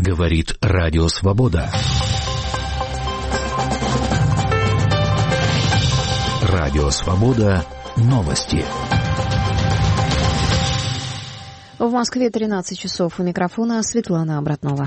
Говорит Радио Свобода. Радио Свобода. Новости. В Москве 13 часов. У микрофона Светлана Обратнова.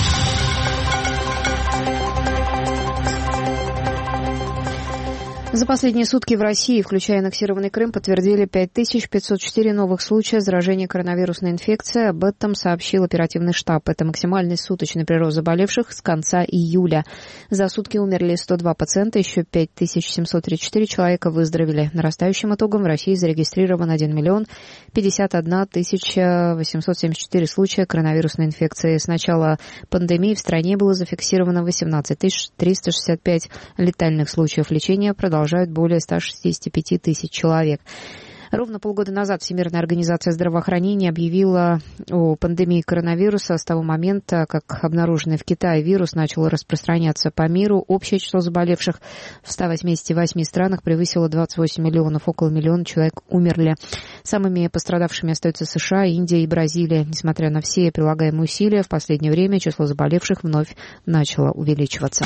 За последние сутки в России, включая аннексированный Крым, подтвердили 5504 новых случая заражения коронавирусной инфекцией. Об этом сообщил оперативный штаб. Это максимальный суточный прирост заболевших с конца июля. За сутки умерли 102 пациента, еще 5734 человека выздоровели. Нарастающим итогом в России зарегистрирован 1 миллион 51 тысяча 874 случая коронавирусной инфекции. С начала пандемии в стране было зафиксировано 18 365 летальных случаев. Лечения продолжают более 165 тысяч человек. Ровно полгода назад Всемирная организация здравоохранения объявила о пандемии коронавируса. С того момента, как обнаруженный в Китае вирус начал распространяться по миру, общее число заболевших в 188 странах превысило 28 миллионов. Около миллиона человек умерли. Самыми пострадавшими остаются США, Индия и Бразилия. Несмотря на все прилагаемые усилия, в последнее время число заболевших вновь начало увеличиваться.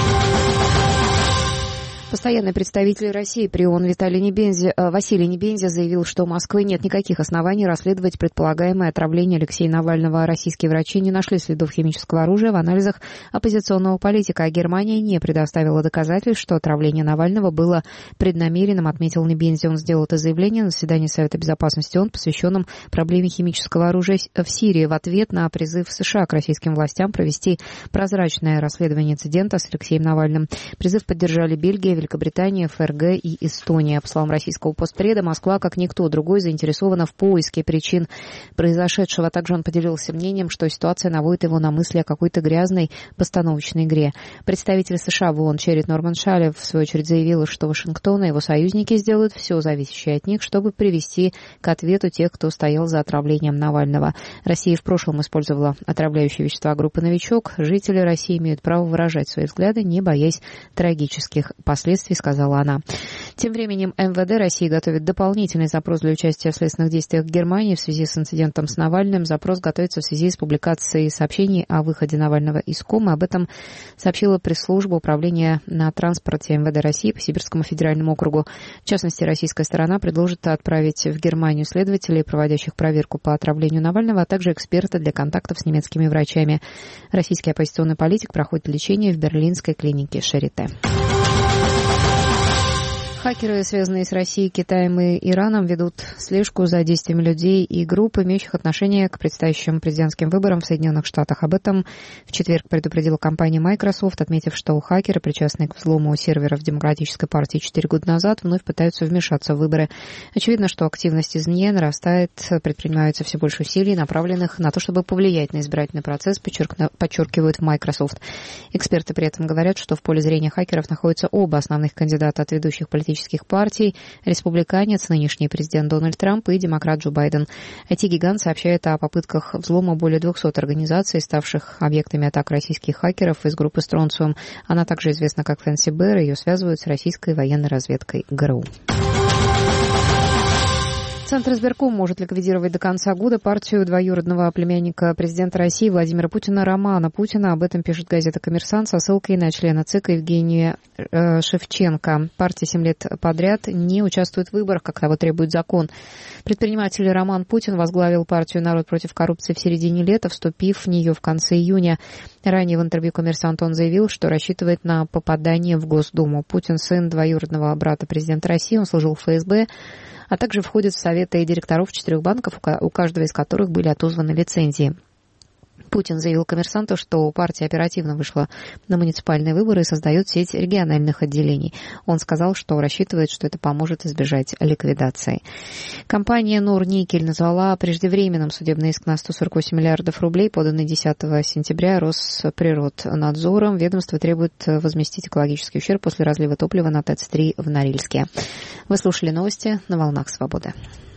Постоянный представитель России при ООН Василий Небензя заявил, что у Москвы нет никаких оснований расследовать предполагаемое отравление Алексея Навального. Российские врачи не нашли следов химического оружия в анализах оппозиционного политика, а Германия не предоставила доказательств, что отравление Навального было преднамеренным, отметил Небензя. Он сделал это заявление на заседании Совета Безопасности ООН, посвященном проблеме химического оружия в Сирии, в ответ на призыв США к российским властям провести прозрачное расследование инцидента с Алексеем Навальным. Призыв поддержали Бельгия, Великобритания, ФРГ и Эстония. По словам российского постпреда, Москва, как никто другой, заинтересована в поиске причин произошедшего. Также он поделился мнением, что ситуация наводит его на мысли о какой-то грязной постановочной игре. Представитель США в ООН Черри Норман-Шале, в свою очередь, заявил, что Вашингтон и его союзники сделают все зависящее от них, чтобы привести к ответу тех, кто стоял за отравлением Навального. Россия в прошлом использовала отравляющие вещества группы «Новичок». Жители России имеют право выражать свои взгляды, не боясь трагических последствий, сказала она. Тем временем МВД России готовит дополнительный запрос для участия в следственных действиях в Германии в связи с инцидентом с Навальным. Запрос готовится в связи с публикацией сообщений о выходе Навального из комы. Об этом сообщила пресс-служба управления на транспорте МВД России по Сибирскому федеральному округу. В частности, российская сторона предложит отправить в Германию следователей, проводящих проверку по отравлению Навального, а также эксперта для контактов с немецкими врачами. Российский оппозиционный политик проходит лечение в берлинской клинике Шарите. Хакеры, связанные с Россией, Китаем и Ираном, ведут слежку за действиями людей и групп, имеющих отношение к предстоящим президентским выборам в Соединенных Штатах. Об этом в четверг предупредила компания Microsoft, отметив, что хакеры, причастные к взлому серверов Демократической партии 4 года назад, вновь пытаются вмешаться в выборы. Очевидно, что активность извне нарастает, предпринимаются все больше усилий, направленных на то, чтобы повлиять на избирательный процесс, подчеркивают в Microsoft. Эксперты при этом говорят, что в поле зрения хакеров находятся оба основных кандидата от ведущих политических партий, республиканец, нынешний президент Дональд Трамп и демократ Джо Байден. IT-гигант сообщает о попытках взлома более 200 организаций, ставших объектами атак российских хакеров из группы Strontium. Она также известна как Fancy Bear, ее связывают с российской военной разведкой ГРУ. Центр избирком может ликвидировать до конца года партию двоюродного племянника президента России Владимира Путина Романа Путина. Об этом пишет газета «Коммерсант» со ссылкой на члена ЦИК Евгения Шевченко. Партия 7 лет подряд не участвует в выборах, как того требует закон. Предприниматель Роман Путин возглавил партию «Народ против коррупции» в середине лета, вступив в нее в конце июня. Ранее в интервью «Коммерсанту» он заявил, что рассчитывает на попадание в Госдуму. Путин – сын двоюродного брата президента России, он служил в ФСБ, а также входит в советы директоров 4 банков, у каждого из которых были отозваны лицензии. Путин заявил «Коммерсанту», что партия оперативно вышла на муниципальные выборы и создает сеть региональных отделений. Он сказал, что рассчитывает, что это поможет избежать ликвидации. Компания «Норникель» назвала преждевременным судебный иск на 148 миллиардов рублей, поданный 10 сентября Росприроднадзором. Ведомство требует возместить экологический ущерб после разлива топлива на ТЭЦ-3 в Норильске. Вы слушали новости на «Волнах Свободы».